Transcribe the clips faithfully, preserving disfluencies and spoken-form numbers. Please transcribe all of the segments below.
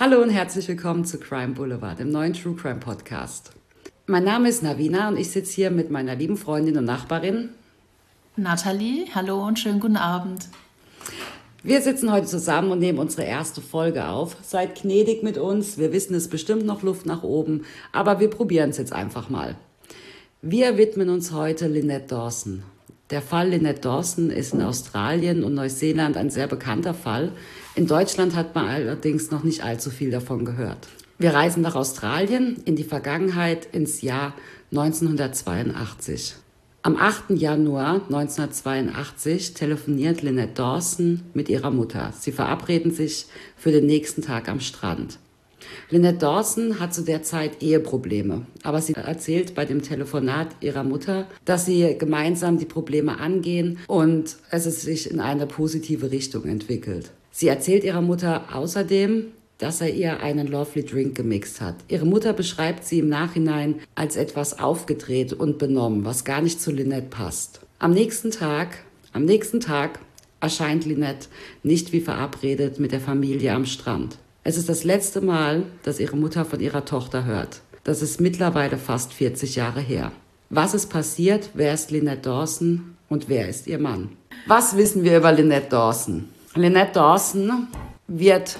Hallo und herzlich willkommen zu Crime Boulevard, dem neuen True Crime Podcast. Mein Name ist Navina und ich sitze hier mit meiner lieben Freundin und Nachbarin Nathalie. Hallo und schönen guten Abend. Wir sitzen heute zusammen und nehmen unsere erste Folge auf. Seid gnädig mit uns, wir wissen, es ist bestimmt noch Luft nach oben, aber wir probieren es jetzt einfach mal. Wir widmen uns heute Lynette Dawson. Der Fall Lynette Dawson ist in Australien und Neuseeland ein sehr bekannter Fall. In Deutschland hat man allerdings noch nicht allzu viel davon gehört. Wir reisen nach Australien in die Vergangenheit ins Jahr neunzehnhundertzweiundachtzig. Am achten Januar neunzehnhundertzweiundachtzig telefoniert Lynette Dawson mit ihrer Mutter. Sie verabreden sich für den nächsten Tag am Strand. Lynette Dawson hat zu der Zeit Eheprobleme, aber sie erzählt bei dem Telefonat ihrer Mutter, dass sie gemeinsam die Probleme angehen und es sich in eine positive Richtung entwickelt. Sie erzählt ihrer Mutter außerdem, dass er ihr einen Lovely Drink gemixt hat. Ihre Mutter beschreibt sie im Nachhinein als etwas aufgedreht und benommen, was gar nicht zu Lynette passt. Am nächsten Tag, am nächsten Tag erscheint Lynette nicht wie verabredet mit der Familie am Strand. Es ist das letzte Mal, dass ihre Mutter von ihrer Tochter hört. Das ist mittlerweile fast vierzig Jahre her. Was ist passiert? Wer ist Lynette Dawson und wer ist ihr Mann? Was wissen wir über Lynette Dawson? Lynette Dawson wird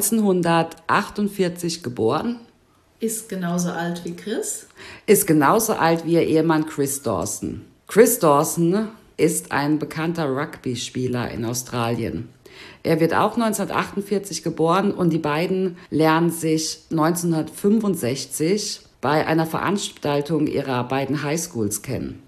neunzehnhundertachtundvierzig geboren. Ist genauso alt wie Chris. Ist genauso alt wie ihr Ehemann Chris Dawson. Chris Dawson ist ein bekannter Rugby-Spieler in Australien. Er wird auch neunzehnhundertachtundvierzig geboren und die beiden lernen sich neunzehnhundertfünfundsechzig bei einer Veranstaltung ihrer beiden Highschools kennen.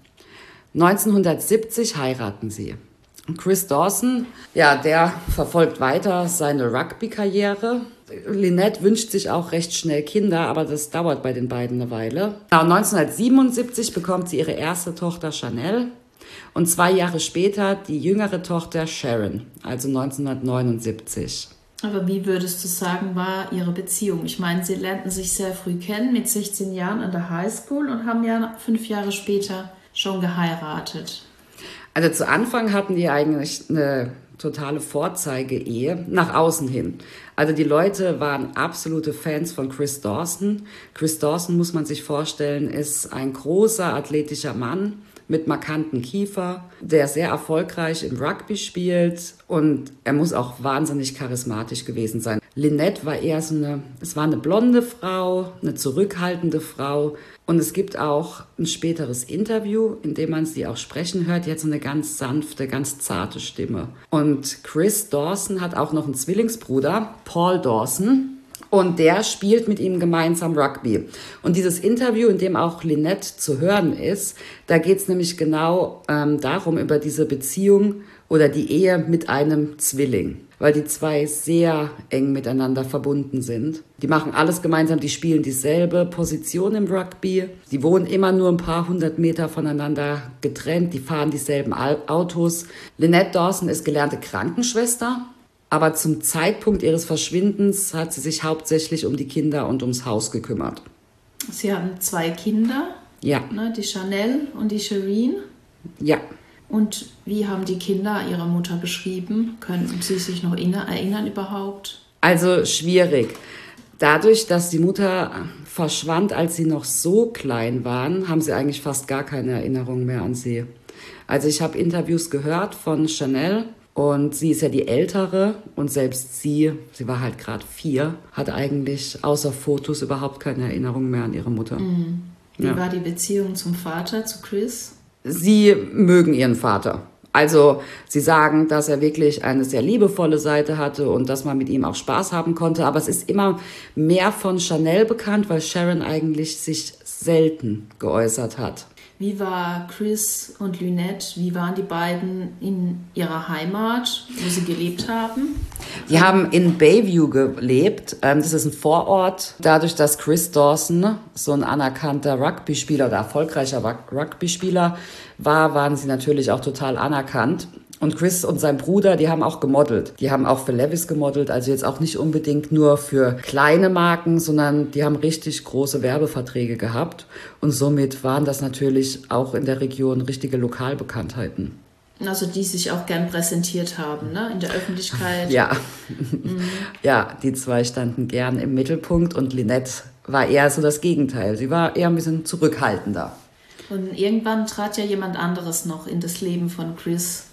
neunzehnhundertsiebzig heiraten sie. Chris Dawson, ja, der verfolgt weiter seine Rugby-Karriere. Lynette wünscht sich auch recht schnell Kinder, aber das dauert bei den beiden eine Weile. neunzehnhundertsiebenundsiebzig bekommt sie ihre erste Tochter Chanel und zwei Jahre später die jüngere Tochter Sharon, also neunzehnhundertneunundsiebzig. Aber wie würdest du sagen, war ihre Beziehung? Ich meine, sie lernten sich sehr früh kennen, mit sechzehn Jahren an der Highschool und haben ja fünf Jahre später schon geheiratet. Also zu Anfang hatten die eigentlich eine totale Vorzeige-Ehe nach außen hin. Also die Leute waren absolute Fans von Chris Dawson. Chris Dawson, muss man sich vorstellen, ist ein großer, athletischer Mann mit markantem Kiefer, der sehr erfolgreich im Rugby spielt und er muss auch wahnsinnig charismatisch gewesen sein. Lynette war eher so eine, es war eine blonde Frau, eine zurückhaltende Frau und es gibt auch ein späteres Interview, in dem man sie auch sprechen hört. Die hat so eine ganz sanfte, ganz zarte Stimme. Und Chris Dawson hat auch noch einen Zwillingsbruder, Paul Dawson. Und der spielt mit ihm gemeinsam Rugby. Und dieses Interview, in dem auch Lynette zu hören ist, da geht es nämlich genau ähm, darum, über diese Beziehung oder die Ehe mit einem Zwilling. Weil die zwei sehr eng miteinander verbunden sind. Die machen alles gemeinsam, die spielen dieselbe Position im Rugby. Die wohnen immer nur ein paar hundert Meter voneinander getrennt, die fahren dieselben Autos. Lynette Dawson ist gelernte Krankenschwester. Aber zum Zeitpunkt ihres Verschwindens hat sie sich hauptsächlich um die Kinder und ums Haus gekümmert. Sie haben zwei Kinder, ja. Ne, die Chanel und die Shireen. Ja. Und wie haben die Kinder ihrer Mutter beschrieben? Könnten Sie sich noch erinnern überhaupt? Also schwierig. Dadurch, dass die Mutter verschwand, als sie noch so klein waren, haben sie eigentlich fast gar keine Erinnerung mehr an sie. Also ich habe Interviews gehört von Chanel. Und sie ist ja die Ältere und selbst sie, sie war halt gerade vier, hat eigentlich außer Fotos überhaupt keine Erinnerung mehr an ihre Mutter. Mhm. Wie ja. war die Beziehung zum Vater, zu Chris? Sie mögen ihren Vater. Also sie sagen, dass er wirklich eine sehr liebevolle Seite hatte und dass man mit ihm auch Spaß haben konnte. Aber es ist immer mehr von Chanel bekannt, weil Sharon eigentlich sich selten geäußert hat. Wie war Chris und Lynette, wie waren die beiden in ihrer Heimat, wo sie gelebt haben? Die haben in Bayview gelebt. Das ist ein Vorort. Dadurch, dass Chris Dawson so ein anerkannter Rugby-Spieler oder erfolgreicher Rugby-Spieler war, waren sie natürlich auch total anerkannt. Und Chris und sein Bruder, die haben auch gemodelt. Die haben auch für Levi's gemodelt, also jetzt auch nicht unbedingt nur für kleine Marken, sondern die haben richtig große Werbeverträge gehabt. Und somit waren das natürlich auch in der Region richtige Lokalbekanntheiten. Also die sich auch gern präsentiert haben, ne? In der Öffentlichkeit. Ja. Mhm. Ja, die zwei standen gern im Mittelpunkt und Lynette war eher so das Gegenteil. Sie war eher ein bisschen zurückhaltender. Und irgendwann trat ja jemand anderes noch in das Leben von Chris.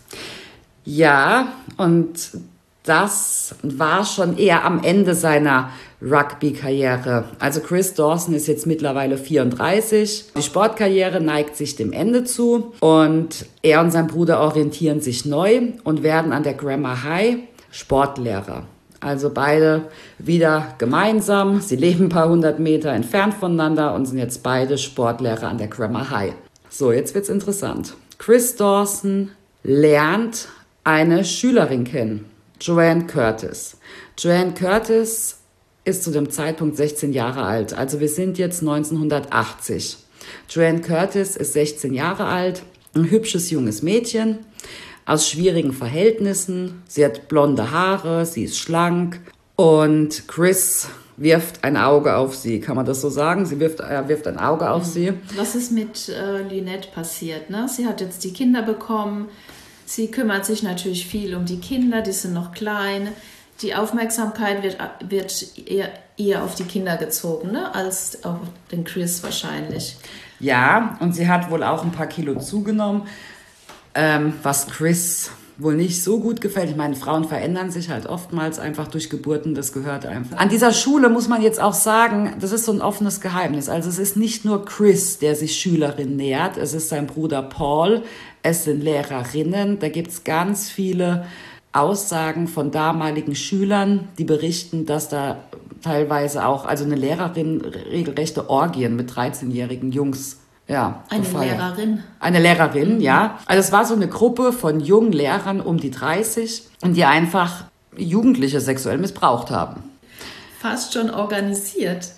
Ja, und das war schon eher am Ende seiner Rugby-Karriere. Also Chris Dawson ist jetzt mittlerweile vierunddreißig. Die Sportkarriere neigt sich dem Ende zu und er und sein Bruder orientieren sich neu und werden an der Grammar High Sportlehrer. Also beide wieder gemeinsam. Sie leben ein paar hundert Meter entfernt voneinander und sind jetzt beide Sportlehrer an der Grammar High. So, jetzt wird's interessant. Chris Dawson lernt eine Schülerin kennen, Joanne Curtis. Joanne Curtis ist zu dem Zeitpunkt sechzehn Jahre alt. Also wir sind jetzt neunzehnhundertachtzig. Joanne Curtis ist sechzehn Jahre alt, ein hübsches junges Mädchen aus schwierigen Verhältnissen. Sie hat blonde Haare, sie ist schlank und Chris wirft ein Auge auf sie. Kann man das so sagen? Sie wirft, er wirft ein Auge auf sie. Was ist mit äh, Lynette passiert? Ne? Sie hat jetzt die Kinder bekommen. Sie kümmert sich natürlich viel um die Kinder, die sind noch klein. Die Aufmerksamkeit wird, wird eher, eher auf die Kinder gezogen, ne? Als auf den Chris wahrscheinlich. Ja, und sie hat wohl auch ein paar Kilo zugenommen, ähm, was Chris wohl nicht so gut gefällt. Ich meine, Frauen verändern sich halt oftmals einfach durch Geburten, das gehört einfach. An dieser Schule muss man jetzt auch sagen, das ist so ein offenes Geheimnis. Also es ist nicht nur Chris, der sich Schülerinnen nähert, es ist sein Bruder Paul, es sind Lehrerinnen, da gibt's ganz viele Aussagen von damaligen Schülern, die berichten, dass da teilweise auch, also eine Lehrerin regelrechte Orgien mit dreizehnjährigen Jungs, ja. Eine gefeiert. Lehrerin? Eine Lehrerin, mhm. ja. Also es war so eine Gruppe von jungen Lehrern um die dreißig und die einfach Jugendliche sexuell missbraucht haben. Fast schon organisiert.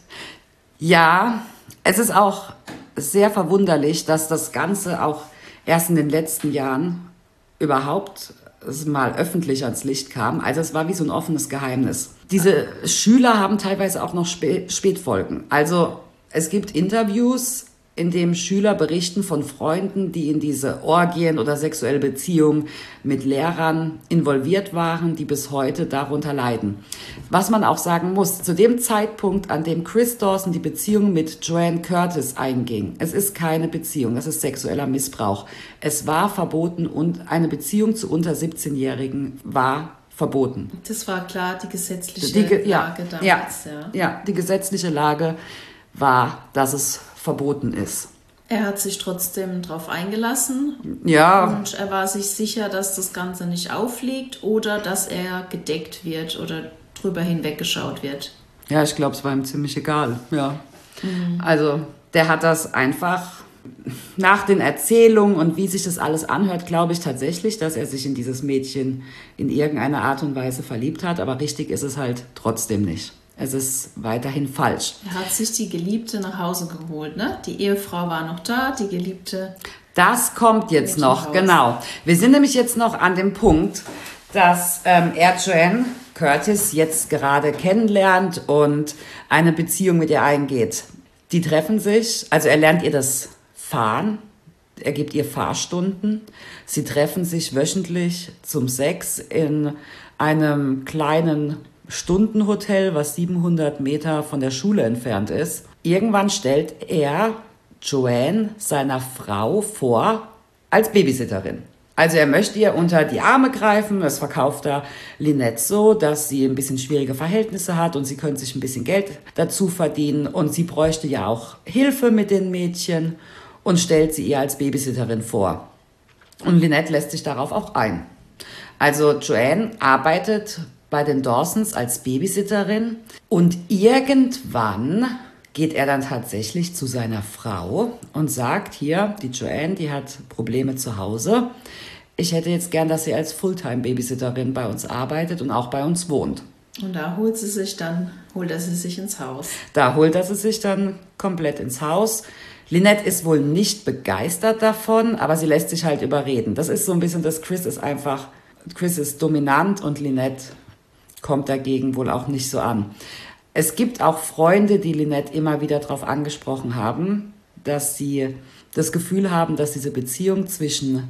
Ja, es ist auch sehr verwunderlich, dass das Ganze auch erst in den letzten Jahren überhaupt mal öffentlich ans Licht kam. Also es war wie so ein offenes Geheimnis. Diese Schüler haben teilweise auch noch Spä- Spätfolgen. Also es gibt Interviews, in dem Schüler berichten von Freunden, die in diese Orgien oder sexuelle Beziehungen mit Lehrern involviert waren, die bis heute darunter leiden. Was man auch sagen muss, zu dem Zeitpunkt, an dem Chris Dawson die Beziehung mit Joanne Curtis einging, es ist keine Beziehung, das ist sexueller Missbrauch. Es war verboten und eine Beziehung zu unter siebzehnjährigen war verboten. Das war klar die gesetzliche die, Ge- ja, Lage damals. Ja, ja. ja, die gesetzliche Lage war, dass es verboten ist. Er hat sich trotzdem darauf eingelassen. Ja. Und er war sich sicher, dass das Ganze nicht auffliegt oder dass er gedeckt wird oder drüber hinweggeschaut wird. Ja, ich glaube, es war ihm ziemlich egal. Ja. Mhm. Also der hat das einfach nach den Erzählungen und wie sich das alles anhört, glaube ich tatsächlich, dass er sich in dieses Mädchen in irgendeiner Art und Weise verliebt hat. Aber richtig ist es halt trotzdem nicht. Es ist weiterhin falsch. Er hat sich die Geliebte nach Hause geholt, ne? Die Ehefrau war noch da, die Geliebte. Das kommt jetzt noch, genau. Wir sind nämlich jetzt noch an dem Punkt, dass ähm, er Joanne Curtis jetzt gerade kennenlernt und eine Beziehung mit ihr eingeht. Die treffen sich, also er lernt ihr das Fahren, er gibt ihr Fahrstunden. Sie treffen sich wöchentlich zum Sex in einem kleinen Stundenhotel, was siebenhundert Meter von der Schule entfernt ist. Irgendwann stellt er Joanne seiner Frau vor als Babysitterin. Also er möchte ihr unter die Arme greifen, das verkauft er Lynette so, dass sie ein bisschen schwierige Verhältnisse hat und sie könnte sich ein bisschen Geld dazu verdienen und sie bräuchte ja auch Hilfe mit den Mädchen und stellt sie ihr als Babysitterin vor. Und Lynette lässt sich darauf auch ein. Also Joanne arbeitet bei den Dawsons als Babysitterin und irgendwann geht er dann tatsächlich zu seiner Frau und sagt, hier, die Joanne, die hat Probleme zu Hause. Ich hätte jetzt gern, dass sie als Fulltime-Babysitterin bei uns arbeitet und auch bei uns wohnt. Und da holt sie sich dann, holt er sie sich ins Haus. Da holt er sie sich dann komplett ins Haus. Lynette ist wohl nicht begeistert davon, aber sie lässt sich halt überreden. Das ist so ein bisschen, das Chris ist einfach, Chris ist dominant und Lynette kommt dagegen wohl auch nicht so an. Es gibt auch Freunde, die Lynette immer wieder darauf angesprochen haben, dass sie das Gefühl haben, dass diese Beziehung zwischen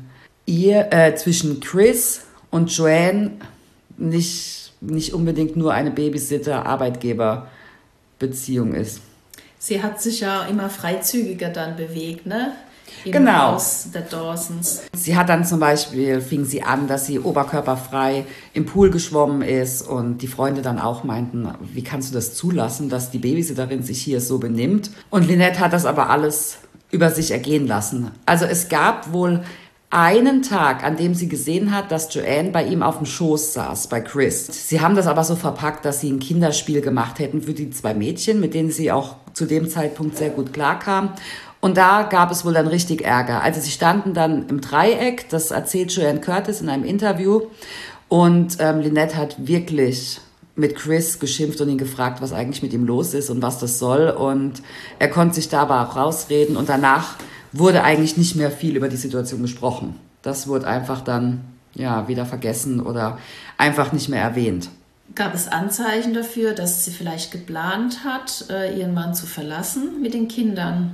ihr, äh, zwischen Chris und Joanne nicht, nicht unbedingt nur eine Babysitter-Arbeitgeber-Beziehung ist. Sie hat sich ja immer freizügiger dann bewegt, ne? Im Genau. Haus der Dawsons. Sie hat dann zum Beispiel, fing sie an, dass sie oberkörperfrei im Pool geschwommen ist und die Freunde dann auch meinten, wie kannst du das zulassen, dass die Babysitterin sich hier so benimmt? Und Lynette hat das aber alles über sich ergehen lassen. Also es gab wohl einen Tag, an dem sie gesehen hat, dass Joanne bei ihm auf dem Schoß saß, bei Chris. Sie haben das aber so verpackt, dass sie ein Kinderspiel gemacht hätten für die zwei Mädchen, mit denen sie auch zu dem Zeitpunkt sehr gut klarkam. Und da gab es wohl dann richtig Ärger. Also sie standen dann im Dreieck, das erzählt Joanne Curtis in einem Interview. Und ähm, Lynette hat wirklich mit Chris geschimpft und ihn gefragt, was eigentlich mit ihm los ist und was das soll. Und er konnte sich da aber auch rausreden. Und danach wurde eigentlich nicht mehr viel über die Situation gesprochen. Das wurde einfach dann ja wieder vergessen oder einfach nicht mehr erwähnt. Gab es Anzeichen dafür, dass sie vielleicht geplant hat, ihren Mann zu verlassen mit den Kindern?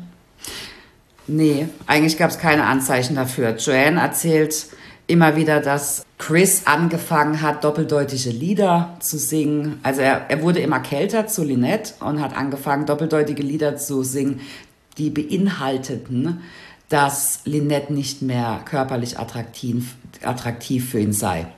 Nee, eigentlich gab es keine Anzeichen dafür. Joanne erzählt immer wieder, dass Chris angefangen hat, doppeldeutige Lieder zu singen. Also er, er wurde immer kälter zu Lynette und hat angefangen, doppeldeutige Lieder zu singen, die beinhalteten, dass Lynette nicht mehr körperlich attraktiv, attraktiv für ihn sei.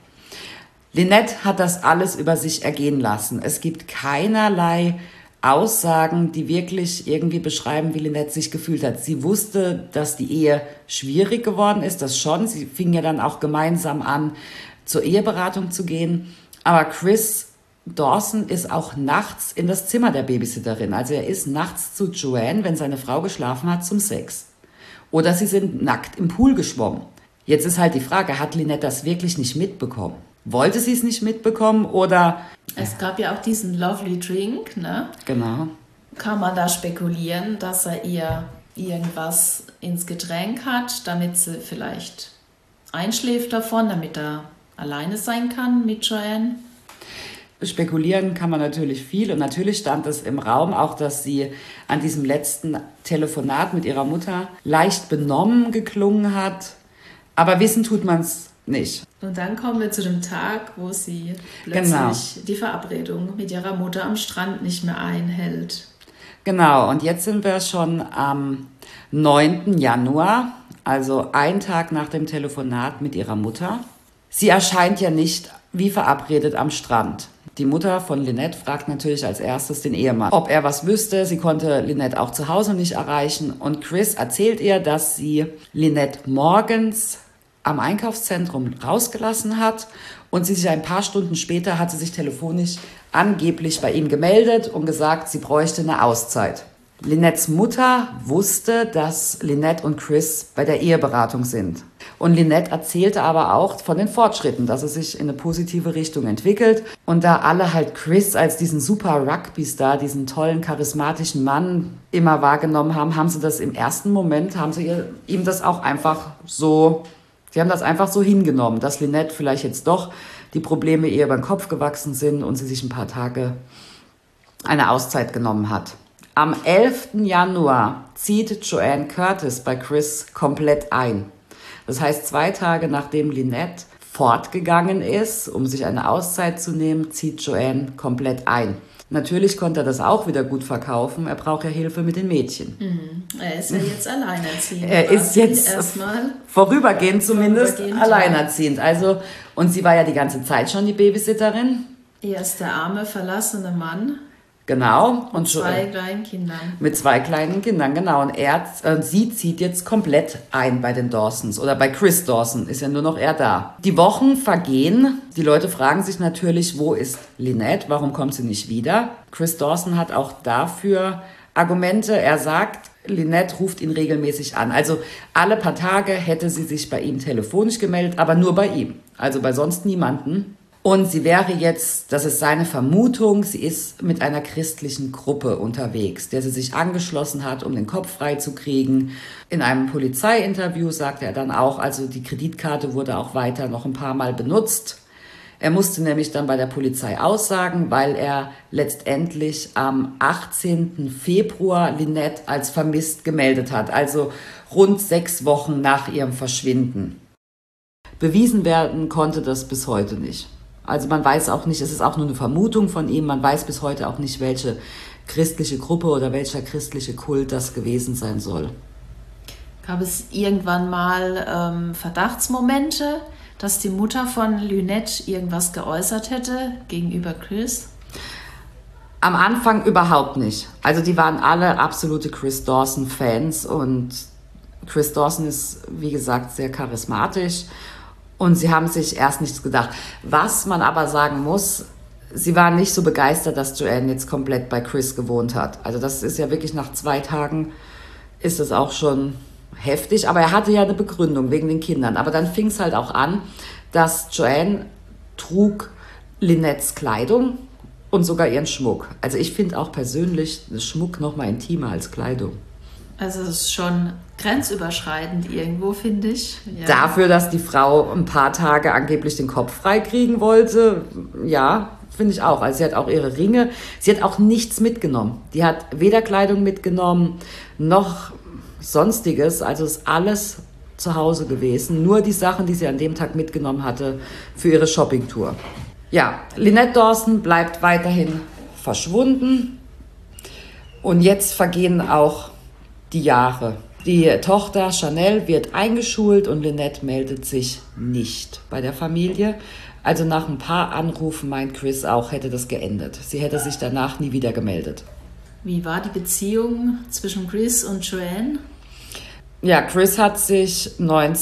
Lynette hat das alles über sich ergehen lassen. Es gibt keinerlei Aussagen, die wirklich irgendwie beschreiben, wie Lynette sich gefühlt hat. Sie wusste, dass die Ehe schwierig geworden ist, das schon. Sie fing ja dann auch gemeinsam an, zur Eheberatung zu gehen. Aber Chris Dawson ist auch nachts in das Zimmer der Babysitterin. Also er ist nachts zu Joanne, wenn seine Frau geschlafen hat, zum Sex. Oder sie sind nackt im Pool geschwommen. Jetzt ist halt die Frage, hat Lynette das wirklich nicht mitbekommen? Wollte sie es nicht mitbekommen oder... Es gab ja auch diesen Lovely Drink, ne? Genau. Kann man da spekulieren, dass er ihr irgendwas ins Getränk hat, damit sie vielleicht einschläft davon, damit er alleine sein kann mit Joanne? Spekulieren kann man natürlich viel und natürlich stand es im Raum auch, dass sie an diesem letzten Telefonat mit ihrer Mutter leicht benommen geklungen hat, aber wissen tut man es nicht. Und dann kommen wir zu dem Tag, wo sie plötzlich Genau. die Verabredung mit ihrer Mutter am Strand nicht mehr einhält. Genau, und jetzt sind wir schon am neunten Januar, also ein Tag nach dem Telefonat mit ihrer Mutter. Sie erscheint ja nicht wie verabredet am Strand. Die Mutter von Lynette fragt natürlich als erstes den Ehemann, ob er was wüsste. Sie konnte Lynette auch zu Hause nicht erreichen. Und Chris erzählt ihr, dass sie Lynette morgens am Einkaufszentrum rausgelassen hat und sie sich ein paar Stunden später hat sie sich telefonisch angeblich bei ihm gemeldet und gesagt, sie bräuchte eine Auszeit. Lynettes Mutter wusste, dass Lynette und Chris bei der Eheberatung sind. Und Lynette erzählte aber auch von den Fortschritten, dass es sich in eine positive Richtung entwickelt. Und da alle halt Chris als diesen super Rugby-Star, diesen tollen, charismatischen Mann immer wahrgenommen haben, haben sie das im ersten Moment, haben sie ihr, ihm das auch einfach so, sie haben das einfach so hingenommen, dass Lynette vielleicht jetzt doch die Probleme ihr über den Kopf gewachsen sind und sie sich ein paar Tage eine Auszeit genommen hat. Am elften Januar zieht Joanne Curtis bei Chris komplett ein. Das heißt, zwei Tage nachdem Lynette fortgegangen ist, um sich eine Auszeit zu nehmen, zieht Joanne komplett ein. Natürlich konnte er das auch wieder gut verkaufen. Er braucht ja Hilfe mit den Mädchen. Mhm. Er ist ja jetzt alleinerziehend. Er ist jetzt erstmal vorübergehend zumindest vorübergehend, alleinerziehend. Also, und sie war ja die ganze Zeit schon die Babysitterin. Er ist der arme, verlassene Mann. Genau. Und Zwei Jo- kleinen Kindern. Mit zwei kleinen Kindern, genau. Und er, äh, sie zieht jetzt komplett ein bei den Dawsons oder bei Chris Dawson, ist ja nur noch er da. Die Wochen vergehen. Die Leute fragen sich natürlich, wo ist Lynette? Warum kommt sie nicht wieder? Chris Dawson hat auch dafür Argumente. Er sagt, Lynette ruft ihn regelmäßig an. Also alle paar Tage hätte sie sich bei ihm telefonisch gemeldet, aber nur bei ihm. Also bei sonst niemanden. Und sie wäre jetzt, das ist seine Vermutung, sie ist mit einer christlichen Gruppe unterwegs, der sie sich angeschlossen hat, um den Kopf frei zu kriegen. In einem Polizeiinterview sagte er dann auch, also die Kreditkarte wurde auch weiter noch ein paar Mal benutzt. Er musste nämlich dann bei der Polizei aussagen, weil er letztendlich am achtzehnten Februar Lynette als vermisst gemeldet hat, also rund sechs Wochen nach ihrem Verschwinden. bewiesen werden konnte das bis heute nicht. Also man weiß auch nicht, es ist auch nur eine Vermutung von ihm, man weiß bis heute auch nicht, welche christliche Gruppe oder welcher christliche Kult das gewesen sein soll. Gab es irgendwann mal ähm, Verdachtsmomente, dass die Mutter von Lynette irgendwas geäußert hätte gegenüber Chris? Am Anfang überhaupt nicht. Also die waren alle absolute Chris Dawson-Fans und Chris Dawson ist, wie gesagt, sehr charismatisch und sie haben sich erst nichts gedacht. Was man aber sagen muss, sie waren nicht so begeistert, dass Joanne jetzt komplett bei Chris gewohnt hat. Also das ist ja wirklich nach zwei Tagen ist es auch schon heftig, aber er hatte ja eine Begründung wegen den Kindern. Aber dann fing es halt auch an, dass Joanne trug Lynettes Kleidung und sogar ihren Schmuck. Also ich finde auch persönlich Schmuck noch mal intimer als Kleidung. Also es ist schon grenzüberschreitend irgendwo, finde ich. Ja. Dafür, dass die Frau ein paar Tage angeblich den Kopf frei kriegen wollte, ja, finde ich auch. Also sie hat auch ihre Ringe, sie hat auch nichts mitgenommen. Die hat weder Kleidung mitgenommen, noch Sonstiges. Also ist alles zu Hause gewesen. Nur die Sachen, die sie an dem Tag mitgenommen hatte für ihre Shoppingtour. Ja, Lynette Dawson bleibt weiterhin verschwunden und jetzt vergehen auch die Jahre. Die Tochter Chanel wird eingeschult und Lynette meldet sich nicht bei der Familie. Also nach ein paar Anrufen meint Chris auch, hätte das geendet. Sie hätte sich danach nie wieder gemeldet. Wie war die Beziehung zwischen Chris und Joanne? Ja, Chris hat sich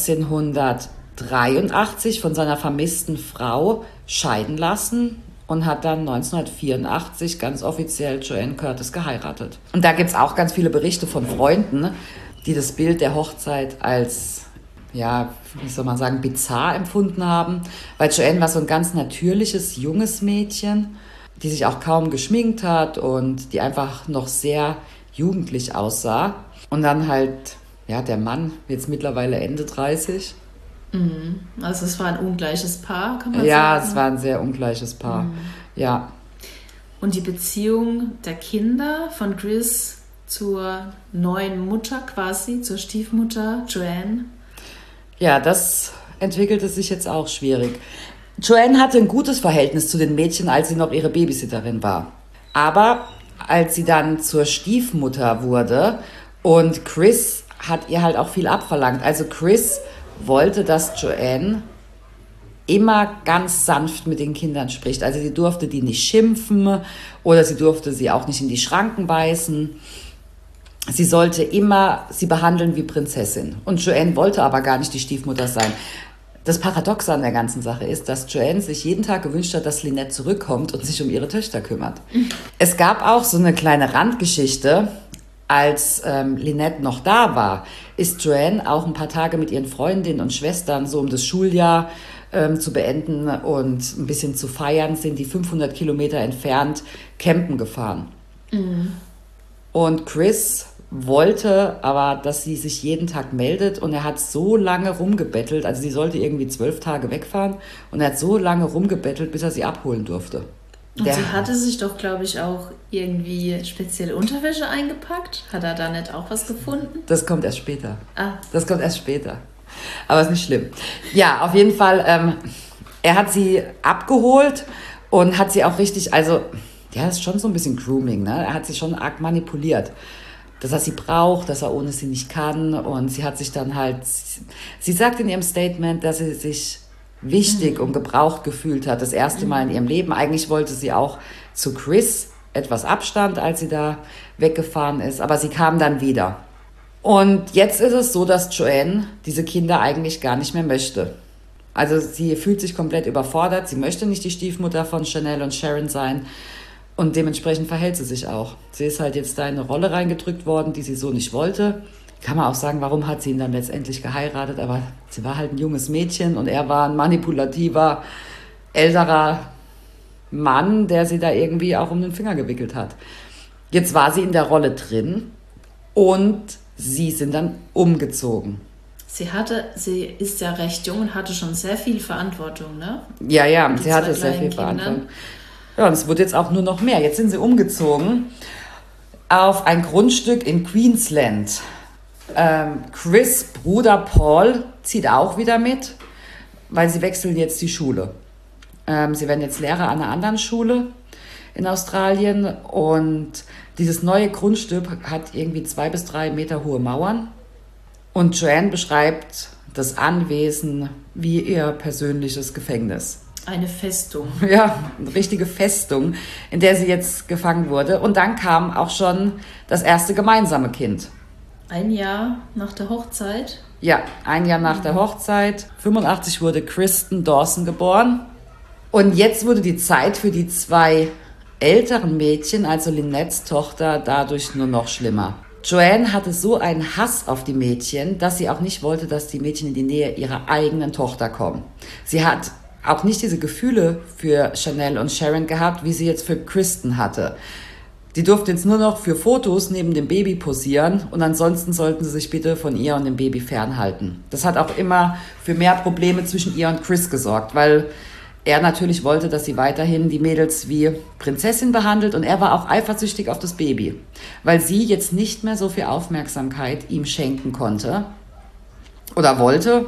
neunzehnhundertdreiundachtzig von seiner vermissten Frau scheiden lassen und hat dann neunzehnhundertvierundachtzig ganz offiziell Joanne Curtis geheiratet. Und da gibt es auch ganz viele Berichte von Freunden, die das Bild der Hochzeit als, ja, wie soll man sagen, bizarr empfunden haben. Weil Joanne war so ein ganz natürliches, junges Mädchen, die sich auch kaum geschminkt hat und die einfach noch sehr jugendlich aussah. Und dann halt, ja, der Mann, jetzt mittlerweile Ende dreißig. Mhm. Also es war ein ungleiches Paar, kann man ja, sagen? Ja, es war ein sehr ungleiches Paar, mhm. ja. Und die Beziehung der Kinder von Chris zur neuen Mutter quasi, zur Stiefmutter Joanne? Ja, das entwickelte sich jetzt auch schwierig. Joanne hatte ein gutes Verhältnis zu den Mädchen, als sie noch ihre Babysitterin war. Aber als sie dann zur Stiefmutter wurde und Chris hat ihr halt auch viel abverlangt. Also Chris wollte, dass Joanne immer ganz sanft mit den Kindern spricht. Also sie durfte die nicht schimpfen oder sie durfte sie auch nicht in die Schranken beißen. Sie sollte immer sie behandeln wie Prinzessin. Und Joanne wollte aber gar nicht die Stiefmutter sein. Das Paradoxe an der ganzen Sache ist, dass Joanne sich jeden Tag gewünscht hat, dass Lynette zurückkommt und sich um ihre Töchter kümmert. Mhm. Es gab auch so eine kleine Randgeschichte. Als ähm, Lynette noch da war, ist Joanne auch ein paar Tage mit ihren Freundinnen und Schwestern, so um das Schuljahr ähm, zu beenden und ein bisschen zu feiern, sind die fünfhundert Kilometer entfernt campen gefahren. Mhm. Und Chris wollte aber, dass sie sich jeden Tag meldet und er hat so lange rumgebettelt, also sie sollte irgendwie zwölf Tage wegfahren und er hat so lange rumgebettelt, bis er sie abholen durfte. Und der, sie hatte sich doch, glaube ich, auch irgendwie spezielle Unterwäsche eingepackt. Hat er da nicht auch was gefunden? Das kommt erst später. Ah. Das kommt erst später. Aber ist nicht schlimm. Ja, auf jeden Fall, ähm, er hat sie abgeholt und hat sie auch richtig, also, ja, das ist schon so ein bisschen Grooming, ne? Er hat sie schon arg manipuliert. Dass er sie braucht, dass er ohne sie nicht kann. Und sie hat sich dann halt, sie sagt in ihrem Statement, dass sie sich wichtig mhm. und gebraucht gefühlt hat, das erste Mal in ihrem Leben. Eigentlich wollte sie auch zu Chris etwas Abstand, als sie da weggefahren ist, aber sie kam dann wieder. Und jetzt ist es so, dass Joanne diese Kinder eigentlich gar nicht mehr möchte. Also sie fühlt sich komplett überfordert, sie möchte nicht die Stiefmutter von Chanel und Sharon sein und dementsprechend verhält sie sich auch. Sie ist halt jetzt da in eine Rolle reingedrückt worden, die sie so nicht wollte. Kann man auch sagen, warum hat sie ihn dann letztendlich geheiratet, aber sie war halt ein junges Mädchen und er war ein manipulativer, älterer Mann, der sie da irgendwie auch um den Finger gewickelt hat. Jetzt war sie in der Rolle drin und sie sind dann umgezogen. Sie hatte, sie ist ja recht jung und hatte schon sehr viel Verantwortung, ne? Ja, ja, sie hatte sehr viel Verantwortung. Ja, und es wird jetzt auch nur noch mehr. Jetzt sind sie umgezogen auf ein Grundstück in Queensland. Ähm, Chris' Bruder Paul zieht auch wieder mit. weil sie wechseln jetzt die Schule. Ähm, sie werden jetzt Lehrer an einer anderen Schule in Australien und dieses neue Grundstück hat irgendwie zwei bis drei Meter hohe Mauern. Und Joanne beschreibt das Anwesen wie ihr persönliches Gefängnis. Eine Festung. Ja, eine richtige Festung, in der sie jetzt gefangen wurde. Und dann kam auch schon das erste gemeinsame Kind. Ein Jahr nach der Hochzeit? Ja, ein Jahr nach der Hochzeit. fünfundachtzig wurde Kristen Dawson geboren. Und jetzt wurde die Zeit für die zwei älteren Mädchen, also Lynettes Tochter, dadurch nur noch schlimmer. Joanne hatte so einen Hass auf die Mädchen, dass sie auch nicht wollte, dass die Mädchen in die Nähe ihrer eigenen Tochter kommen. Sie hat auch nicht diese Gefühle für Chanel und Sharon gehabt, wie sie jetzt für Kristen hatte. Die durften jetzt nur noch für Fotos neben dem Baby posieren und ansonsten sollten sie sich bitte von ihr und dem Baby fernhalten. Das hat auch immer für mehr Probleme zwischen ihr und Chris gesorgt, weil er natürlich wollte, dass sie weiterhin die Mädels wie Prinzessin behandelt und er war auch eifersüchtig auf das Baby, weil sie jetzt nicht mehr so viel Aufmerksamkeit ihm schenken konnte oder wollte.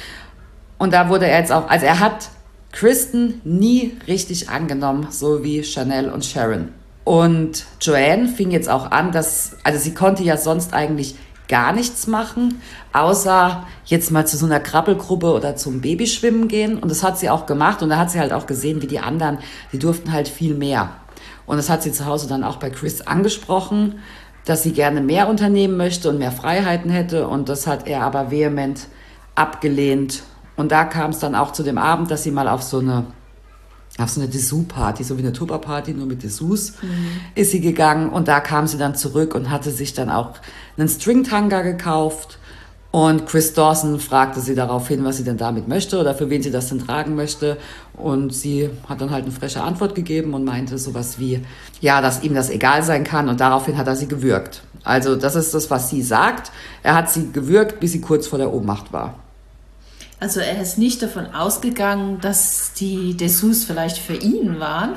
Und da wurde er jetzt auch, also er hat Kristen nie richtig angenommen, so wie Chanel und Sharon. Und Joanne fing jetzt auch an, dass, also sie konnte ja sonst eigentlich gar nichts machen, außer jetzt mal zu so einer Krabbelgruppe oder zum Babyschwimmen gehen. Und das hat sie auch gemacht und da hat sie halt auch gesehen, wie die anderen, die durften halt viel mehr. Und das hat sie zu Hause dann auch bei Chris angesprochen, dass sie gerne mehr unternehmen möchte und mehr Freiheiten hätte. Und das hat er aber vehement abgelehnt. Und da kam es dann auch zu dem Abend, dass sie mal auf so eine auf so eine Dessous-Party, so wie eine Tupper-Party, nur mit Dessous, mhm. ist sie gegangen. Und da kam sie dann zurück und hatte sich dann auch einen String-Tanga gekauft. Und Chris Dawson fragte sie daraufhin, was sie denn damit möchte oder für wen sie das denn tragen möchte. Und sie hat dann halt eine freche Antwort gegeben und meinte sowas wie, ja, dass ihm das egal sein kann. Und daraufhin hat er sie gewürgt. Also das ist das, was sie sagt. Er hat sie gewürgt, bis sie kurz vor der Ohnmacht war. Also er ist nicht davon ausgegangen, dass die Dessous vielleicht für ihn waren?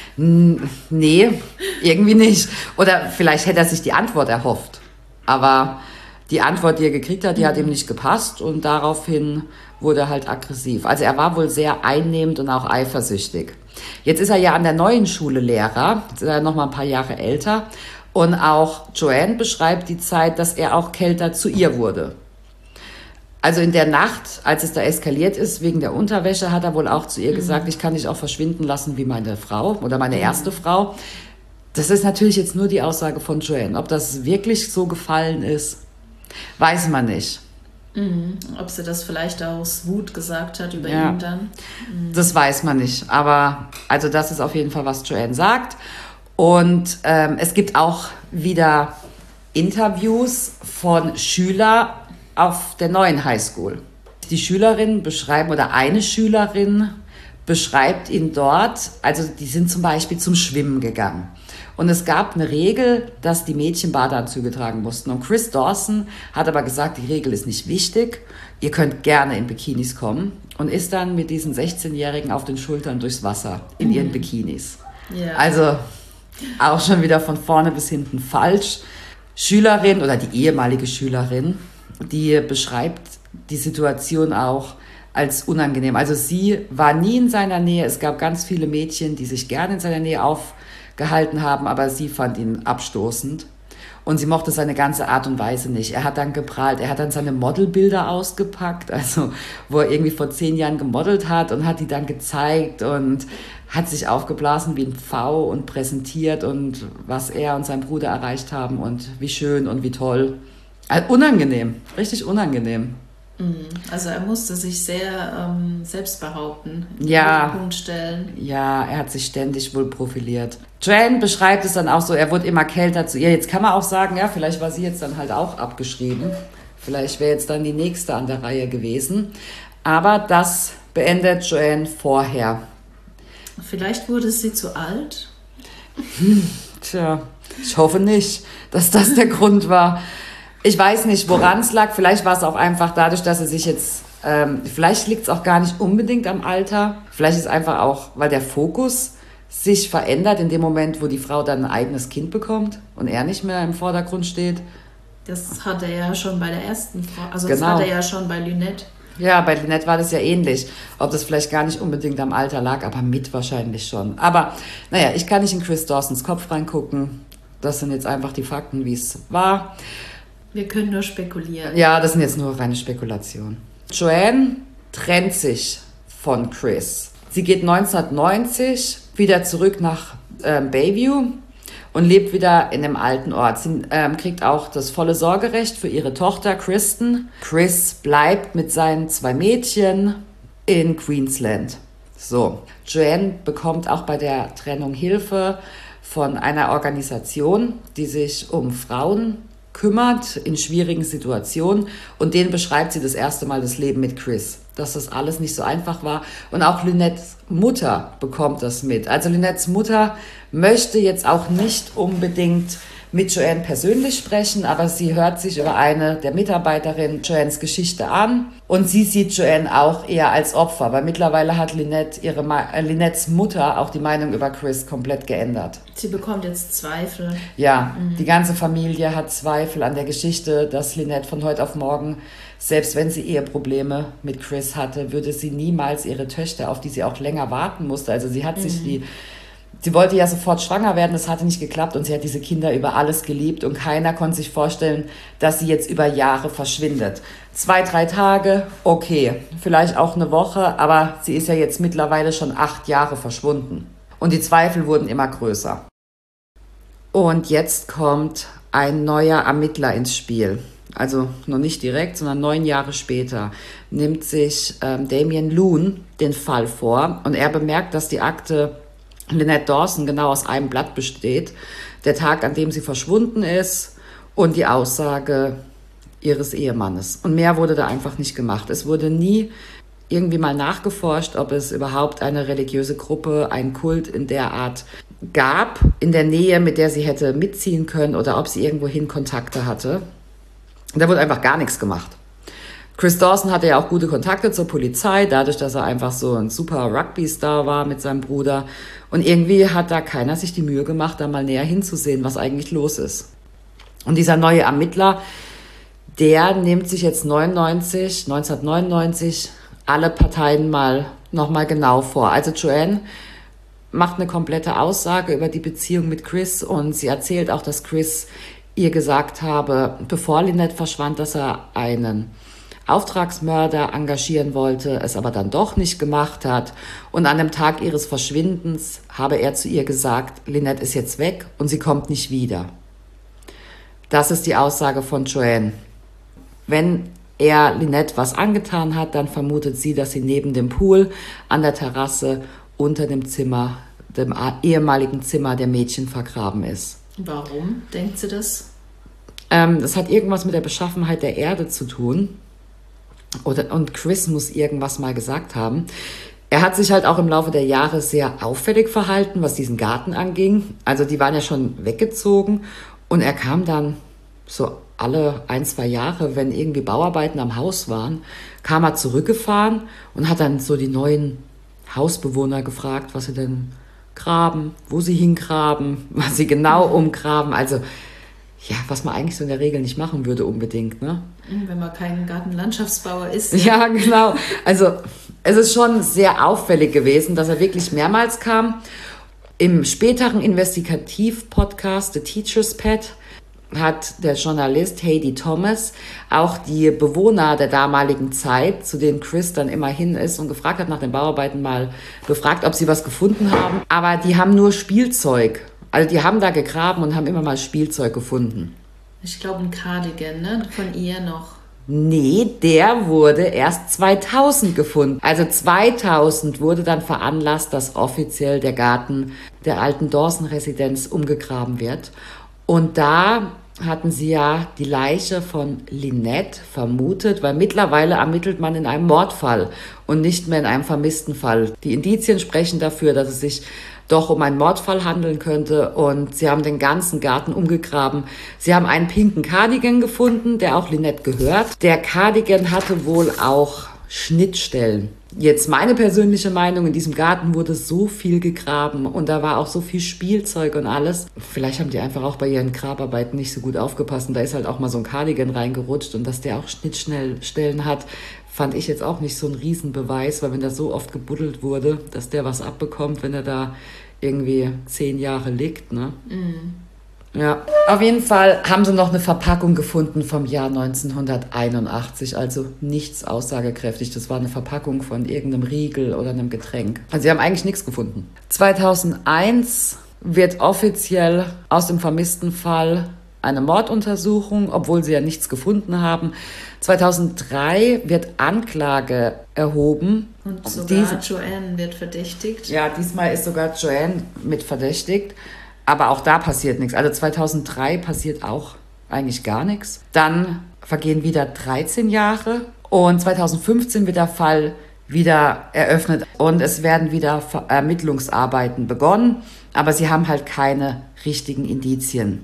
Nee, irgendwie nicht. Oder vielleicht hätte er sich die Antwort erhofft. Aber die Antwort, die er gekriegt hat, die mhm. hat ihm nicht gepasst und daraufhin wurde er halt aggressiv. Also er war wohl sehr einnehmend und auch eifersüchtig. Jetzt ist er ja an der neuen Schule Lehrer, jetzt ist er noch mal ein paar Jahre älter. Und auch Joanne beschreibt die Zeit, dass er auch kälter zu ihr wurde. Also in der Nacht, als es da eskaliert ist, wegen der Unterwäsche, hat er wohl auch zu ihr gesagt, mhm. ich kann dich auch verschwinden lassen wie meine Frau oder meine erste mhm. Frau. Das ist natürlich jetzt nur die Aussage von Joanne. Ob das wirklich so gefallen ist, weiß man nicht. Mhm. Ob sie das vielleicht aus Wut gesagt hat über ja. ihn dann. Mhm. Das weiß man nicht. Aber also das ist auf jeden Fall, was Joanne sagt. Und ähm, es gibt auch wieder Interviews von Schülern auf der neuen Highschool. Die Schülerinnen beschreiben, oder eine Schülerin beschreibt ihn dort, also die sind zum Beispiel zum Schwimmen gegangen. Und es gab eine Regel, dass die Mädchen Badeanzüge tragen mussten. Und Chris Dawson hat aber gesagt, die Regel ist nicht wichtig, ihr könnt gerne in Bikinis kommen. Und ist dann mit diesen sechzehnjährigen auf den Schultern durchs Wasser in ihren Bikinis. Ja. Also auch schon wieder von vorne bis hinten falsch. Schülerin oder die ehemalige Schülerin, die beschreibt die Situation auch als unangenehm. Also sie war nie in seiner Nähe. Es gab ganz viele Mädchen, die sich gerne in seiner Nähe aufgehalten haben, aber sie fand ihn abstoßend. Und sie mochte seine ganze Art und Weise nicht. Er hat dann geprahlt, er hat dann seine Modelbilder ausgepackt, also wo er irgendwie vor zehn Jahren gemodelt hat und hat die dann gezeigt und hat sich aufgeblasen wie ein Pfau und präsentiert und was er und sein Bruder erreicht haben und wie schön und wie toll. Also unangenehm, richtig unangenehm. Also er musste sich sehr ähm, selbst behaupten, in ja, den Punkt stellen. Ja, er hat sich ständig wohl profiliert. Joanne beschreibt es dann auch so, er wurde immer kälter zu ihr. Jetzt kann man auch sagen, ja, vielleicht war sie jetzt dann halt auch abgeschrieben. Vielleicht wäre jetzt dann die nächste an der Reihe gewesen. Aber das beendet Joanne vorher. Vielleicht wurde sie zu alt? Hm, tja, ich hoffe nicht, dass das der Grund war. Ich weiß nicht, woran es lag. Vielleicht war es auch einfach dadurch, dass er sich jetzt, ähm, vielleicht liegt es auch gar nicht unbedingt am Alter. Vielleicht ist es einfach auch, weil der Fokus sich verändert in dem Moment, wo die Frau dann ein eigenes Kind bekommt und er nicht mehr im Vordergrund steht. Das hat er ja schon bei der ersten Frau, also genau. Das hat er ja schon bei Lynette. Ja, bei Lynette war das ja ähnlich. Ob das vielleicht gar nicht unbedingt am Alter lag, aber mit wahrscheinlich schon. Aber naja, ich kann nicht in Chris Dawsons Kopf reingucken. Das sind jetzt einfach die Fakten, wie es war. Wir können nur spekulieren. Ja, das sind jetzt nur reine Spekulationen. Joanne trennt sich von Chris. Sie geht neunzehnhundertneunzig wieder zurück nach ähm, Bayview und lebt wieder in dem alten Ort. Sie ähm, kriegt auch das volle Sorgerecht für ihre Tochter Kristen. Chris bleibt mit seinen zwei Mädchen in Queensland. So, Joanne bekommt auch bei der Trennung Hilfe von einer Organisation, die sich um Frauen kümmert in schwierigen Situationen, und denen beschreibt sie das erste Mal das Leben mit Chris, dass das alles nicht so einfach war. Und auch Lynettes Mutter bekommt das mit. Also Lynettes Mutter möchte jetzt auch nicht unbedingt mit Joanne persönlich sprechen, aber sie hört sich über eine der Mitarbeiterinnen Joannes Geschichte an und sie sieht Joanne auch eher als Opfer, weil mittlerweile hat Lynette ihre äh, Lynettes Mutter auch die Meinung über Chris komplett geändert. Sie bekommt jetzt Zweifel. Ja, mhm. Die ganze Familie hat Zweifel an der Geschichte, dass Lynette von heute auf morgen, selbst wenn sie Eheprobleme mit Chris hatte, würde sie niemals ihre Töchter, auf die sie auch länger warten musste, also sie hat mhm. sich die Sie wollte ja sofort schwanger werden, das hatte nicht geklappt und sie hat diese Kinder über alles geliebt und keiner konnte sich vorstellen, dass sie jetzt über Jahre verschwindet. Zwei, drei Tage, okay, vielleicht auch eine Woche, aber sie ist ja jetzt mittlerweile schon acht Jahre verschwunden. Und die Zweifel wurden immer größer. Und jetzt kommt ein neuer Ermittler ins Spiel. Also noch nicht direkt, sondern neun Jahre später nimmt sich ähm, Damien Loon den Fall vor und er bemerkt, dass die Akte Lynette Dawson genau aus einem Blatt besteht, der Tag, an dem sie verschwunden ist und die Aussage ihres Ehemannes. Und mehr wurde da einfach nicht gemacht. Es wurde nie irgendwie mal nachgeforscht, ob es überhaupt eine religiöse Gruppe, einen Kult in der Art gab, in der Nähe, mit der sie hätte mitziehen können oder ob sie irgendwohin Kontakte hatte. Da wurde einfach gar nichts gemacht. Chris Dawson hatte ja auch gute Kontakte zur Polizei, dadurch, dass er einfach so ein super Rugby-Star war mit seinem Bruder. Und irgendwie hat da keiner sich die Mühe gemacht, da mal näher hinzusehen, was eigentlich los ist. Und dieser neue Ermittler, der nimmt sich jetzt neunundneunzig, neunzehnhundertneunundneunzig alle Parteien mal nochmal genau vor. Also Joanne macht eine komplette Aussage über die Beziehung mit Chris und sie erzählt auch, dass Chris ihr gesagt habe, bevor Lynette verschwand, dass er einen Auftragsmörder engagieren wollte, es aber dann doch nicht gemacht hat. Und an dem Tag ihres Verschwindens habe er zu ihr gesagt, Lynette ist jetzt weg und sie kommt nicht wieder. Das ist die Aussage von Joanne. Wenn er Lynette was angetan hat, dann vermutet sie, dass sie neben dem Pool an der Terrasse unter dem Zimmer, dem ehemaligen Zimmer der Mädchen vergraben ist. Warum denkt sie das? Ähm, das hat irgendwas mit der Beschaffenheit der Erde zu tun. Oder, und Chris muss irgendwas mal gesagt haben. Er hat sich halt auch im Laufe der Jahre sehr auffällig verhalten, was diesen Garten anging. Also die waren ja schon weggezogen und er kam dann so alle ein, zwei Jahre, wenn irgendwie Bauarbeiten am Haus waren, kam er zurückgefahren und hat dann so die neuen Hausbewohner gefragt, was sie denn graben, wo sie hingraben, was sie genau umgraben. Also ja, was man eigentlich so in der Regel nicht machen würde unbedingt, ne? Wenn man kein Gartenlandschaftsbauer ist. Ja, genau. Also es ist schon sehr auffällig gewesen, dass er wirklich mehrmals kam. Im späteren Investigativ-Podcast The Teacher's Pet hat der Journalist Heidi Thomas auch die Bewohner der damaligen Zeit, zu denen Chris dann immer hin ist und gefragt hat nach den Bauarbeiten, mal gefragt, ob sie was gefunden haben. Aber die haben nur Spielzeug. Also die haben da gegraben und haben immer mal Spielzeug gefunden. Ich glaube ein Cardigan, ne? Von ihr noch. Nee, der wurde erst zweitausend gefunden. Also zweitausend wurde dann veranlasst, dass offiziell der Garten der alten Dawson-Residenz umgegraben wird. Und da hatten sie ja die Leiche von Lynette vermutet, weil mittlerweile ermittelt man in einem Mordfall und nicht mehr in einem vermissten Fall. Die Indizien sprechen dafür, dass es sich doch um einen Mordfall handeln könnte und sie haben den ganzen Garten umgegraben. Sie haben einen pinken Cardigan gefunden, der auch Lynette gehört. Der Cardigan hatte wohl auch Schnittstellen. Jetzt meine persönliche Meinung, in diesem Garten wurde so viel gegraben und da war auch so viel Spielzeug und alles. Vielleicht haben die einfach auch bei ihren Grabarbeiten nicht so gut aufgepasst und da ist halt auch mal so ein Cardigan reingerutscht und dass der auch Schnittstellen hat, fand ich jetzt auch nicht so ein Riesenbeweis, weil wenn da so oft gebuddelt wurde, dass der was abbekommt, wenn er da irgendwie zehn Jahre liegt, ne? Mm. Ja, auf jeden Fall haben sie noch eine Verpackung gefunden vom Jahr neunzehnhunderteinundachtzig, also nichts aussagekräftig. Das war eine Verpackung von irgendeinem Riegel oder einem Getränk. Also sie haben eigentlich nichts gefunden. zweitausendeins wird offiziell aus dem vermissten Fall eine Morduntersuchung, obwohl sie ja nichts gefunden haben. zweitausenddrei wird Anklage erhoben. Und sogar Diese, Joanne wird verdächtigt. Ja, diesmal ist sogar Joanne mit verdächtigt. Aber auch da passiert nichts. Also zweitausenddrei passiert auch eigentlich gar nichts. Dann vergehen wieder dreizehn Jahre und zweitausendfünfzehn wird der Fall wieder eröffnet und es werden wieder Ermittlungsarbeiten begonnen, aber sie haben halt keine richtigen Indizien.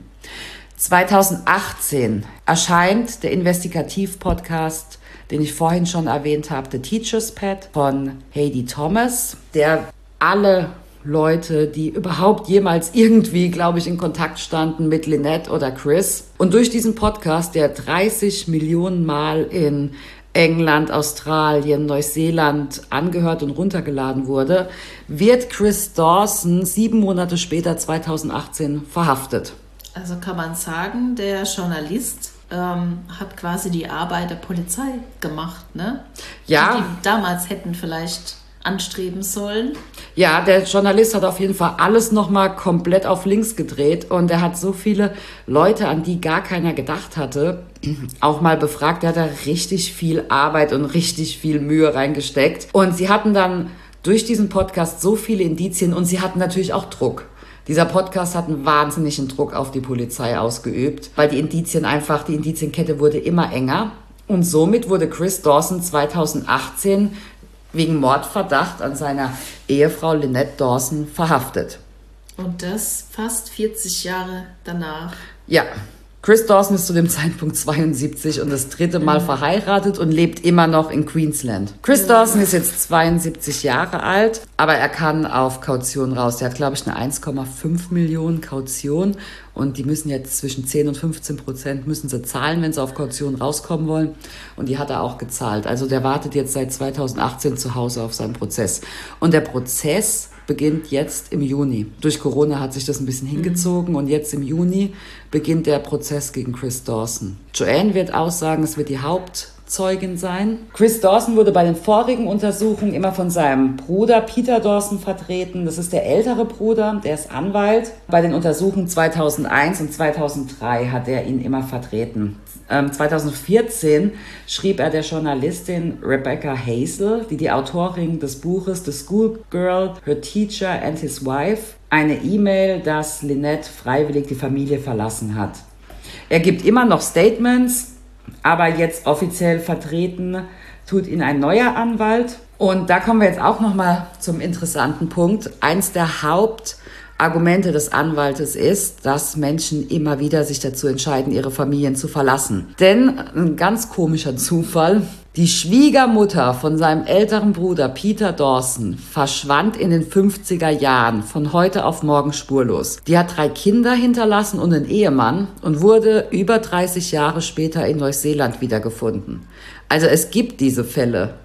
zweitausendachtzehn erscheint der Investigativ-Podcast, den ich vorhin schon erwähnt habe, The Teacher's Pet von Heidi Thomas, der alle Leute, die überhaupt jemals irgendwie, glaube ich, in Kontakt standen mit Lynette oder Chris. Und durch diesen Podcast, der dreißig Millionen Mal in England, Australien, Neuseeland angehört und runtergeladen wurde, wird Chris Dawson sieben Monate später, zweitausendachtzehn, verhaftet. Also kann man sagen, der Journalist ähm, hat quasi die Arbeit der Polizei gemacht, ne? Ja. Die, die damals hätten vielleicht anstreben sollen. Ja, der Journalist hat auf jeden Fall alles nochmal komplett auf links gedreht und er hat so viele Leute, an die gar keiner gedacht hatte, auch mal befragt. Er hat da richtig viel Arbeit und richtig viel Mühe reingesteckt und sie hatten dann durch diesen Podcast so viele Indizien und sie hatten natürlich auch Druck. Dieser Podcast hat einen wahnsinnigen Druck auf die Polizei ausgeübt, weil die Indizien einfach, die Indizienkette wurde immer enger und somit wurde Chris Dawson zweitausendachtzehn wegen Mordverdacht an seiner Ehefrau Lynette Dawson verhaftet. Und das fast vierzig Jahre danach. Ja, Chris Dawson ist zu dem Zeitpunkt zweiundsiebzig und das dritte Mal mhm. verheiratet und lebt immer noch in Queensland. Chris mhm. Dawson ist jetzt zweiundsiebzig Jahre alt, aber er kann auf Kaution raus. Er hat, glaube ich, eine eins Komma fünf Millionen Kaution und die müssen jetzt zwischen zehn und fünfzehn Prozent müssen sie zahlen, wenn sie auf Kaution rauskommen wollen. Und die hat er auch gezahlt. Also der wartet jetzt seit zweitausendachtzehn zu Hause auf seinen Prozess. Und der Prozess beginnt jetzt im Juni. Durch Corona hat sich das ein bisschen hingezogen mhm. und jetzt im Juni beginnt der Prozess gegen Chris Dawson. Joanne wird aussagen, es wird die Hauptzeugin sein. Chris Dawson wurde bei den vorigen Untersuchungen immer von seinem Bruder Peter Dawson vertreten. Das ist der ältere Bruder, der ist Anwalt. Bei den Untersuchungen zweitausendeins und zweitausenddrei hat er ihn immer vertreten. Ähm, zweitausendvierzehn schrieb er der Journalistin Rebecca Hazel, die die Autorin des Buches The Schoolgirl, Her Teacher and His Wife, eine E-Mail, dass Lynette freiwillig die Familie verlassen hat. Er gibt immer noch Statements, aber jetzt offiziell vertreten tut ihn ein neuer Anwalt. Und da kommen wir jetzt auch nochmal zum interessanten Punkt. Eins der Hauptargumente des Anwaltes ist, dass Menschen immer wieder sich dazu entscheiden, ihre Familien zu verlassen. Denn ein ganz komischer Zufall, die Schwiegermutter von seinem älteren Bruder Peter Dawson verschwand in den fünfziger Jahren von heute auf morgen spurlos. Die hat drei Kinder hinterlassen und einen Ehemann und wurde über dreißig Jahre später in Neuseeland wiedergefunden. Also es gibt diese Fälle,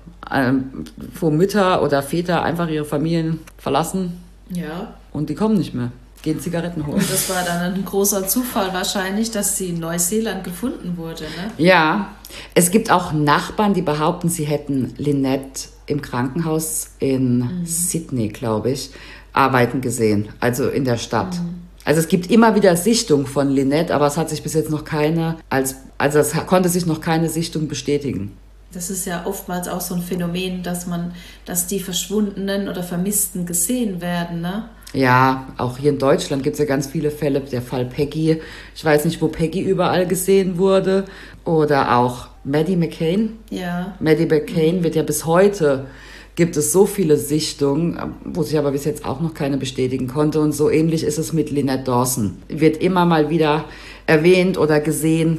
wo Mütter oder Väter einfach ihre Familien verlassen. Ja. Und die kommen nicht mehr, gehen Zigaretten holen. Und das war dann ein großer Zufall wahrscheinlich, dass sie in Neuseeland gefunden wurde, ne? Ja, es gibt auch Nachbarn, die behaupten, sie hätten Lynette im Krankenhaus in mhm. Sydney, glaube ich, arbeiten gesehen, also in der Stadt. Mhm. Also es gibt immer wieder Sichtungen von Lynette, aber es hat sich bis jetzt noch keine, als, also es konnte sich noch keine Sichtung bestätigen. Das ist ja oftmals auch so ein Phänomen, dass man, dass die Verschwundenen oder Vermissten gesehen werden, ne? Ja, auch hier in Deutschland gibt es ja ganz viele Fälle. Der Fall Peggy, ich weiß nicht, wo Peggy überall gesehen wurde. Oder auch Maddie McCann. Ja. Maddie McCann wird ja bis heute, gibt es so viele Sichtungen, wo sich aber bis jetzt auch noch keine bestätigen konnte. Und so ähnlich ist es mit Lynette Dawson. Wird immer mal wieder erwähnt oder gesehen,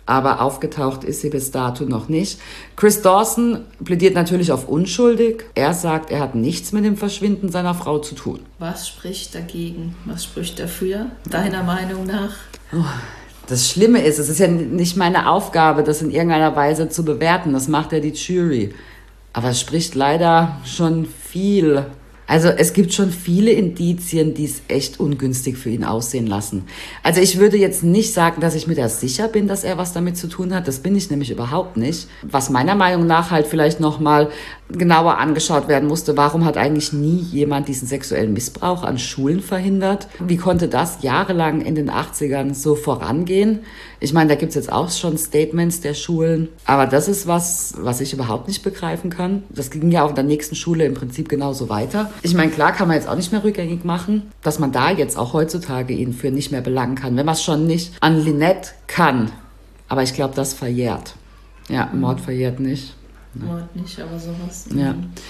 aber aufgetaucht ist sie bis dato noch nicht. Chris Dawson plädiert natürlich auf unschuldig. Er sagt, er hat nichts mit dem Verschwinden seiner Frau zu tun. Was spricht dagegen? Was spricht dafür, deiner Meinung nach? Oh, das Schlimme ist, es ist ja nicht meine Aufgabe, das in irgendeiner Weise zu bewerten. Das macht ja die Jury. Aber es spricht leider schon viel. Also es gibt schon viele Indizien, die es echt ungünstig für ihn aussehen lassen. Also ich würde jetzt nicht sagen, dass ich mir da sicher bin, dass er was damit zu tun hat. Das bin ich nämlich überhaupt nicht. Was meiner Meinung nach halt vielleicht nochmal genauer angeschaut werden musste, warum hat eigentlich nie jemand diesen sexuellen Missbrauch an Schulen verhindert? Wie konnte das jahrelang in den achtzigern so vorangehen? Ich meine, da gibt es jetzt auch schon Statements der Schulen. Aber das ist was, was ich überhaupt nicht begreifen kann. Das ging ja auch in der nächsten Schule im Prinzip genauso weiter. Ich meine, klar kann man jetzt auch nicht mehr rückgängig machen, dass man da jetzt auch heutzutage ihn für nicht mehr belangen kann, wenn man es schon nicht an Lynette kann. Aber ich glaube, das verjährt. Ja, Mord verjährt nicht. Mord nicht, aber sowas. Ja.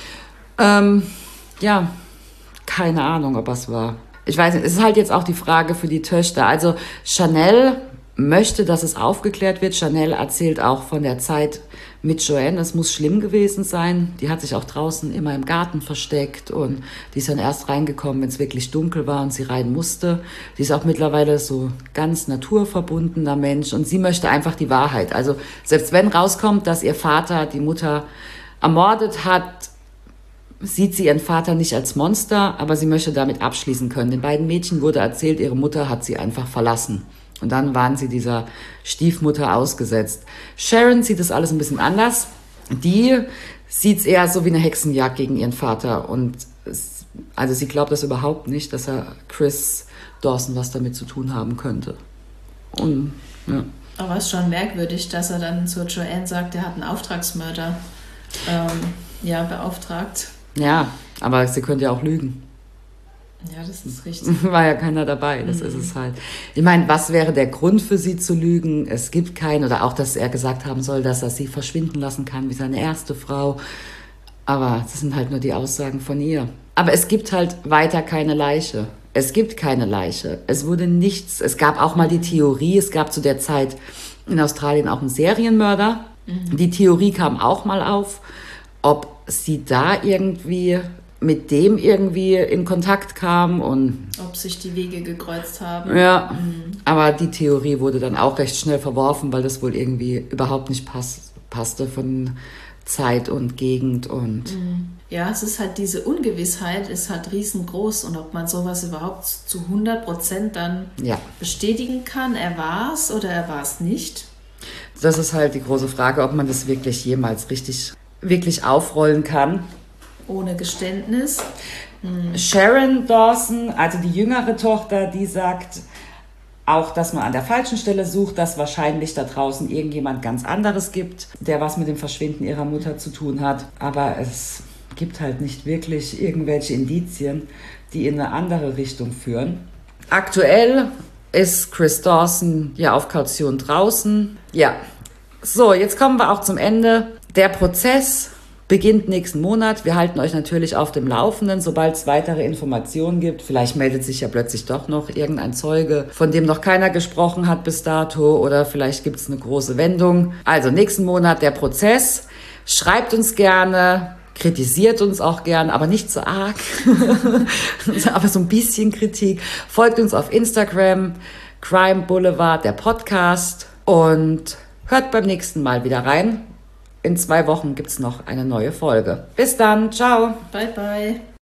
Ähm, ja, keine Ahnung, ob es war. Ich weiß nicht, es ist halt jetzt auch die Frage für die Töchter. Also Chanel möchte, dass es aufgeklärt wird. Chanel erzählt auch von der Zeit mit Joanne. Es muss schlimm gewesen sein. Die hat sich auch draußen immer im Garten versteckt und die ist dann erst reingekommen, wenn es wirklich dunkel war und sie rein musste. Die ist auch mittlerweile so ganz naturverbundener Mensch und sie möchte einfach die Wahrheit. Also selbst wenn rauskommt, dass ihr Vater die Mutter ermordet hat, sieht sie ihren Vater nicht als Monster, aber sie möchte damit abschließen können. Den beiden Mädchen wurde erzählt, ihre Mutter hat sie einfach verlassen. Und dann waren sie dieser Stiefmutter ausgesetzt. Sharon sieht das alles ein bisschen anders. Die sieht es eher so wie eine Hexenjagd gegen ihren Vater. Und es, also sie glaubt das überhaupt nicht, dass er Chris Dawson was damit zu tun haben könnte. Und, ja. Aber es ist schon merkwürdig, dass er dann zu Joanne sagt, er hat einen Auftragsmörder ähm, ja, beauftragt. Ja, aber sie könnte ja auch lügen. Ja, das ist richtig. War ja keiner dabei, das mhm. ist es halt. Ich meine, was wäre der Grund für sie zu lügen? Es gibt keinen. Oder auch, dass er gesagt haben soll, dass er sie verschwinden lassen kann wie seine erste Frau. Aber das sind halt nur die Aussagen von ihr. Aber es gibt halt weiter keine Leiche. Es gibt keine Leiche. Es wurde nichts. Es gab auch mal die Theorie, es gab zu der Zeit in Australien auch einen Serienmörder. Mhm. Die Theorie kam auch mal auf, ob sie da irgendwie mit dem irgendwie in Kontakt kam und ob sich die Wege gekreuzt haben. Ja, mhm. aber die Theorie wurde dann auch recht schnell verworfen, weil das wohl irgendwie überhaupt nicht pass, passte von Zeit und Gegend und mhm. Ja, es ist halt diese Ungewissheit, ist halt riesengroß und ob man sowas überhaupt zu hundert Prozent dann ja. bestätigen kann, er war es oder er war es nicht. Das ist halt die große Frage, ob man das wirklich jemals richtig, wirklich aufrollen kann. Ohne Geständnis. Hm. Sharon Dawson, also die jüngere Tochter, die sagt auch, dass man an der falschen Stelle sucht, dass wahrscheinlich da draußen irgendjemand ganz anderes gibt, der was mit dem Verschwinden ihrer Mutter zu tun hat. Aber es gibt halt nicht wirklich irgendwelche Indizien, die in eine andere Richtung führen. Aktuell ist Chris Dawson ja auf Kaution draußen. Ja, so, jetzt kommen wir auch zum Ende. Der Prozess beginnt nächsten Monat. Wir halten euch natürlich auf dem Laufenden, sobald es weitere Informationen gibt. Vielleicht meldet sich ja plötzlich doch noch irgendein Zeuge, von dem noch keiner gesprochen hat bis dato, oder vielleicht gibt es eine große Wendung. Also nächsten Monat der Prozess. Schreibt uns gerne, kritisiert uns auch gerne, aber nicht so arg, aber so ein bisschen Kritik. Folgt uns auf Instagram, Crime Boulevard, der Podcast, und hört beim nächsten Mal wieder rein. In zwei Wochen gibt es noch eine neue Folge. Bis dann, ciao. Bye, bye.